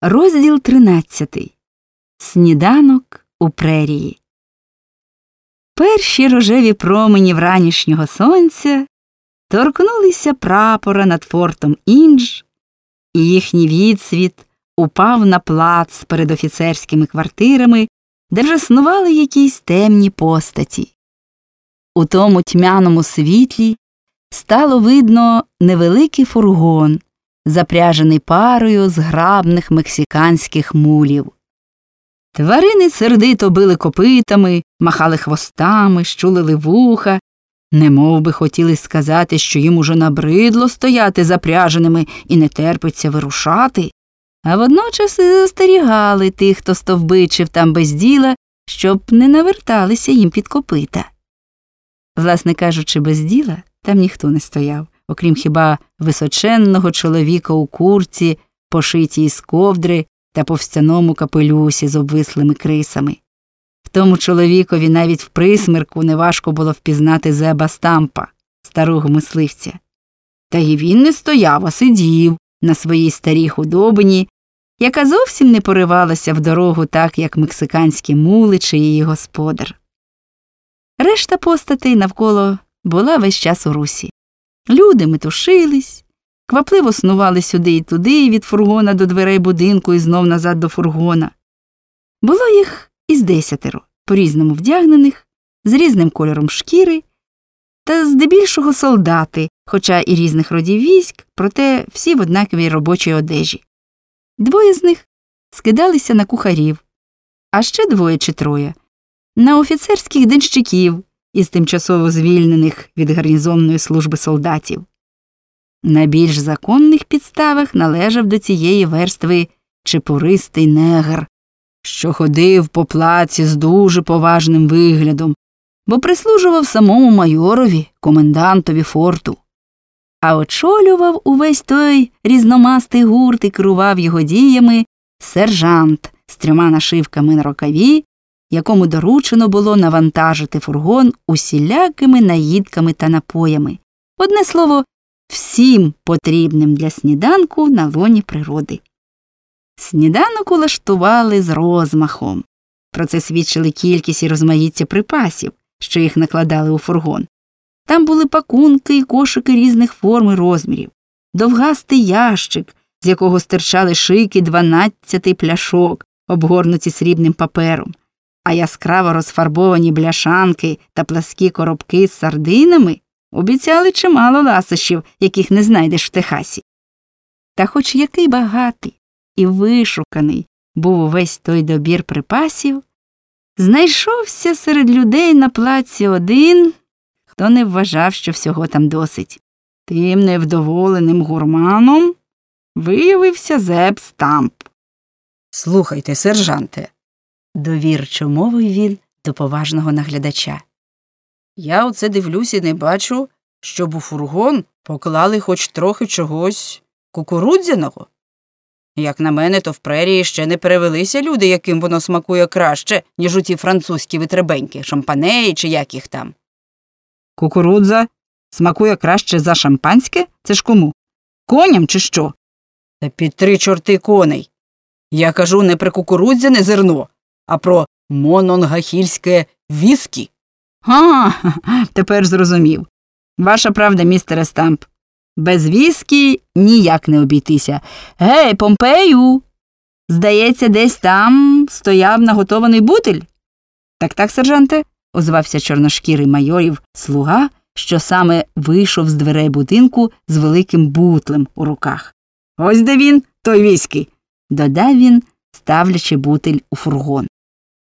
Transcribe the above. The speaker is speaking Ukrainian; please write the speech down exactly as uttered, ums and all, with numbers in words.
Розділ тринадцятий. Сніданок у прерії. Перші рожеві промені вранішнього сонця торкнулися прапора над фортом Індж, і їхній відсвіт упав на плац перед офіцерськими квартирами, де вже снували якісь темні постаті. У тому тьмяному світлі стало видно невеликий фургон, запряжений парою зграбних мексиканських мулів. Тварини сердито били копитами, махали хвостами, щулили вуха, немов би хотіли сказати, що їм уже набридло стояти запряженими і не терпиться вирушати, а водночас і застерігали тих, хто стовбичив там без діла, щоб не наверталися їм під копита. Власне кажучи, без діла там ніхто не стояв, окрім хіба височенного чоловіка у курці, пошитій з ковдри та повстяному капелюсі з обвислими крисами. В тому чоловікові навіть в присмерку неважко було впізнати Зеба Стампа, старого мисливця. Та й він не стояв, а сидів на своїй старій худобині, яка зовсім не поривалася в дорогу так, як мексиканські мули чи її господар. Решта постатей навколо була весь час у русі. Люди метушились, квапливо снували сюди і туди, від фургона до дверей будинку і знов назад до фургона. Було їх із десятеро, по-різному вдягнених, з різним кольором шкіри, та здебільшого солдати, хоча і різних родів військ, проте всі в однаковій робочій одежі. Двоє з них скидалися на кухарів, а ще двоє чи троє – на офіцерських денщиків із тимчасово звільнених від гарнізонної служби солдатів. На більш законних підставах належав до цієї верстви чепуристий негр, що ходив по плаці з дуже поважним виглядом, бо прислужував самому майорові, комендантові форту. А очолював увесь той різномастий гурт і керував його діями сержант з трьома нашивками на рукаві, якому доручено було навантажити фургон усілякими наїдками та напоями. Одне слово, всім потрібним для сніданку на лоні природи. Сніданок улаштували з розмахом. Про це свідчили кількість і розмаїття припасів, що їх накладали у фургон. Там були пакунки і кошики різних форм і розмірів, довгастий ящик, з якого стирчали шийки дванадцяти пляшок, обгорнуті срібним папером, а яскраво розфарбовані бляшанки та пласкі коробки з сардинами обіцяли чимало ласощів, яких не знайдеш в Техасі. Та хоч який багатий і вишуканий був увесь той добір припасів, знайшовся серед людей на плаці один, хто не вважав, що всього там досить. Тим невдоволеним гурманом виявився Зеб Стамп. «Слухайте, сержанте», – довірчо мовив він до поважного наглядача. «Я оце дивлюсь і не бачу, щоб у фургон поклали хоч трохи чогось кукурудзяного. Як на мене, то в прерії ще не перевелися люди, яким воно смакує краще, ніж у ті французькі витребеньки, шампанеї чи як їх там». «Кукурудза смакує краще за шампанське? Це ж кому? Коням чи що?» «Та під три чорти коней. Я кажу не про кукурудзяне зерно, а про мононгахільське віскі». «А, тепер зрозумів. Ваша правда, містере Стамп. Без віскі ніяк не обійтися. Гей, Помпею! Здається, десь там стояв наготований бутиль?» «Так-так, сержанте», – озвався чорношкірий майорів слуга, що саме вийшов з дверей будинку з великим бутлем у руках. «Ось де він, той віскі», – додав він, ставлячи бутиль у фургон.